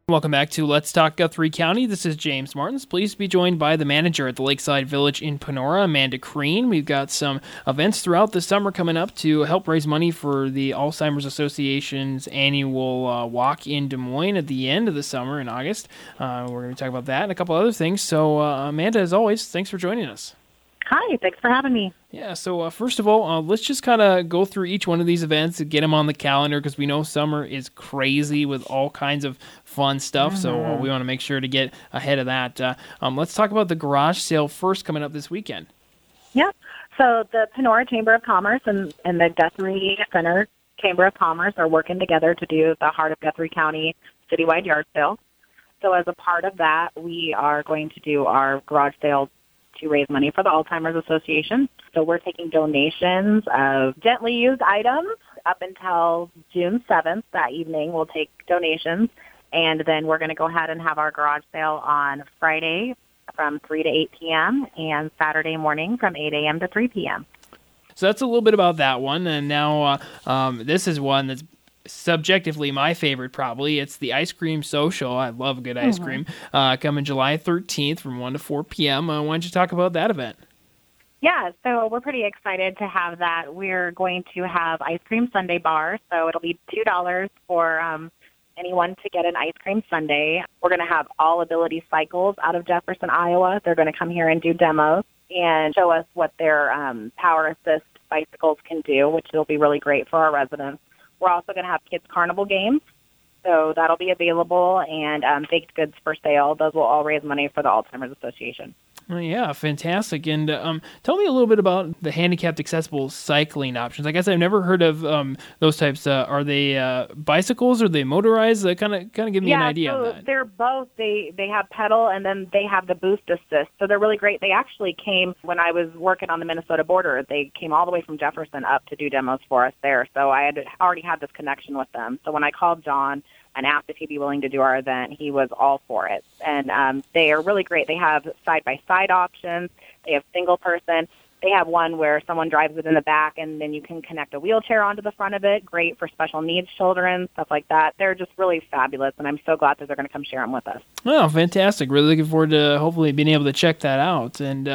Welcome back to Let's Talk Guthrie County. This is James Martins. Pleased to be joined by the manager at the Lakeside Village in Panora, Amanda Crean. We've got some events throughout the summer coming up to help raise money for the Alzheimer's Association's annual walk in Des Moines at the end of the summer in August. We're going to talk about that and a couple other things. So, Amanda, as always, thanks for joining us. Hi, thanks for having me. Yeah, so first of all, let's just kind of go through each one of these events and get them on the calendar because we know summer is crazy with all kinds of fun stuff, so we want to make sure to get ahead of that. Let's talk about the garage sale first coming up this weekend. Yep. So the Panora Chamber of Commerce and the Guthrie Center Chamber of Commerce are working together to do the Heart of Guthrie County citywide yard sale. So as a part of that, we are going to do our garage sale to raise money for the Alzheimer's Association. So we're taking donations of gently used items up until June 7th. That evening, we'll take donations. And then we're going to go ahead and have our garage sale on Friday from 3 to 8 p.m. and Saturday morning from 8 a.m. to 3 p.m. So that's a little bit about that one. And now this is one that's subjectively my favorite probably. It's the Ice Cream Social. I love good ice cream. Coming July 13th from 1 to 4 p.m. Why don't you talk about that event? Yeah, so we're pretty excited to have that. We're going to have ice cream sundae bar, so it'll be $2 for anyone to get an ice cream sundae. We're going to have All Ability Cycles out of Jefferson, Iowa. They're going to come here and do demos and show us what their power assist bicycles can do, which will be really great for our residents. We're also going to have kids' carnival games, so that'll be available, and baked goods for sale. Those will all raise money for the Alzheimer's Association. Well, yeah, fantastic. And tell me a little bit about the handicapped accessible cycling options. I guess I've never heard of those types. Are they bicycles? Are they motorized? Kind of give me an idea so of that. They're both. They have pedal, and then they have the boost assist. So they're really great. They actually came when I was working on the Minnesota border. They came all the way from Jefferson up to do demos for us there. So I had already had this connection with them. So when I called John and asked if he'd be willing to do our event, he was all for it. And they are really great. They have side-by-side options. They have single-person. They have one where someone drives it in the back, and then you can connect a wheelchair onto the front of it. Great for special needs children, stuff like that. They're just really fabulous, and I'm so glad that they're going to come share them with us. Oh, fantastic. Really looking forward to hopefully being able to check that out. And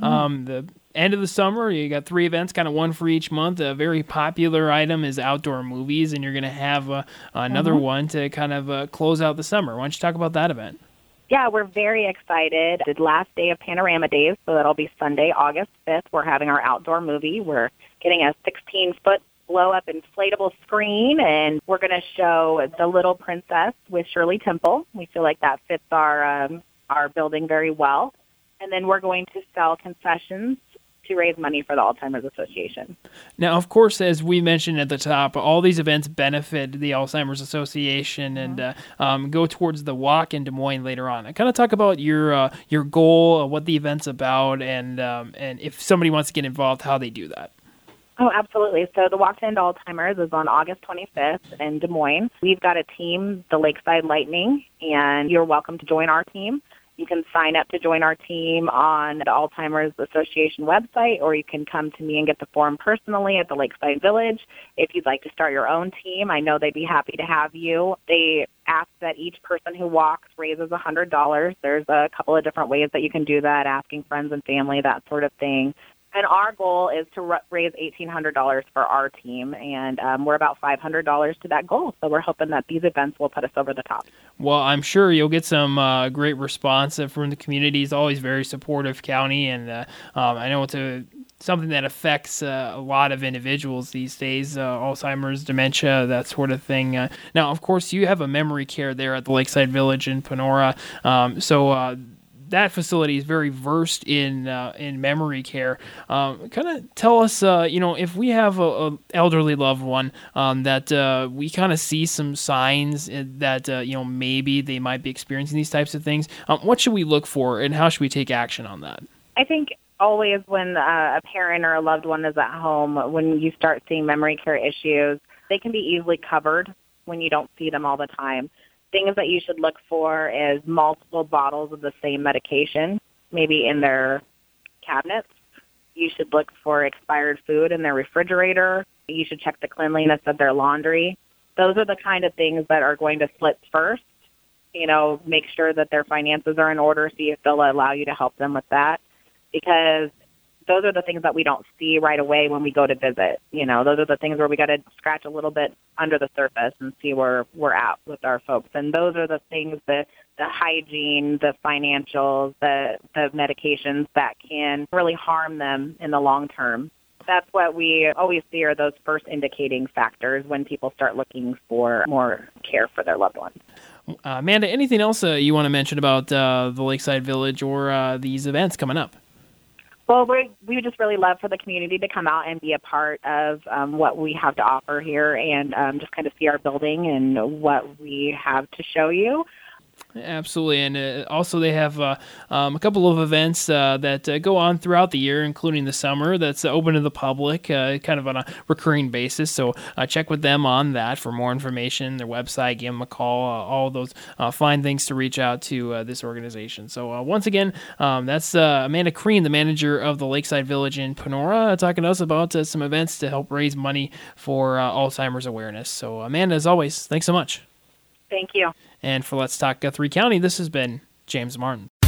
the end of the summer, you got 3 events, kind of one for each month. A very popular item is outdoor movies, and you're going to have another one to kind of close out the summer. Why don't you talk about that event? Yeah, we're very excited. The last day of Panorama Days, so that'll be Sunday, August 5th. We're having our outdoor movie. We're getting a 16-foot blow-up inflatable screen, and we're going to show The Little Princess with Shirley Temple. We feel like that fits our building very well. And then we're going to sell concessions to raise money for the Alzheimer's Association. Now, of course, as we mentioned at the top, all these events benefit the Alzheimer's Association and go towards the walk in Des Moines later on. And kind of talk about your goal, what the event's about, and if somebody wants to get involved, how they do that. Oh, absolutely. So the Walk to End Alzheimer's is on August 25th in Des Moines. We've got a team, the Lakeside Lightning, and you're welcome to join our team. You can sign up to join our team on the Alzheimer's Association website, or you can come to me and get the form personally at the Lakeside Village. If you'd like to start your own team, I know they'd be happy to have you. They ask that each person who walks raises $100. There's a couple of different ways that you can do that, asking friends and family, that sort of thing. And our goal is to raise $1,800 for our team, and we're about $500 to that goal. So we're hoping that these events will put us over the top. Well, I'm sure you'll get some great response from the community. It's always very supportive county, and I know it's something that affects a lot of individuals these days, Alzheimer's, dementia, that sort of thing. Now, of course, you have a memory care there at the Lakeside Village in Panora, so that facility is very versed in memory care. Kind of tell us, if we have a elderly loved one that we kind of see some signs that maybe they might be experiencing these types of things. What should we look for, and how should we take action on that? I think always when a parent or a loved one is at home, when you start seeing memory care issues, they can be easily covered when you don't see them all the time. Things that you should look for is multiple bottles of the same medication, maybe in their cabinets. You should look for expired food in their refrigerator. You should check the cleanliness of their laundry. Those are the kind of things that are going to slip first make sure that their finances are in order, see if they'll allow you to help them with that, because those are the things that we don't see right away when we go to visit. Those are the things where we got to scratch a little bit under the surface and see where we're at with our folks. And those are the things, the hygiene, the financials, the medications that can really harm them in the long term. That's what we always see are those first indicating factors when people start looking for more care for their loved ones. Amanda, anything else you want to mention about the Lakeside Village or these events coming up? Well, we would just really love for the community to come out and be a part of what we have to offer here and just kind of see our building and what we have to show you. Absolutely, and also they have a couple of events that go on throughout the year, including the summer, that's open to the public, kind of on a recurring basis. So check with them on that for more information, their website, give them a call, all those fine things to reach out to this organization. So once again, that's Amanda Crean, the manager of the Lakeside Village in Panora, talking to us about some events to help raise money for Alzheimer's awareness. So Amanda, as always, thanks so much. Thank you. And for Let's Talk Guthrie County, this has been James Martin.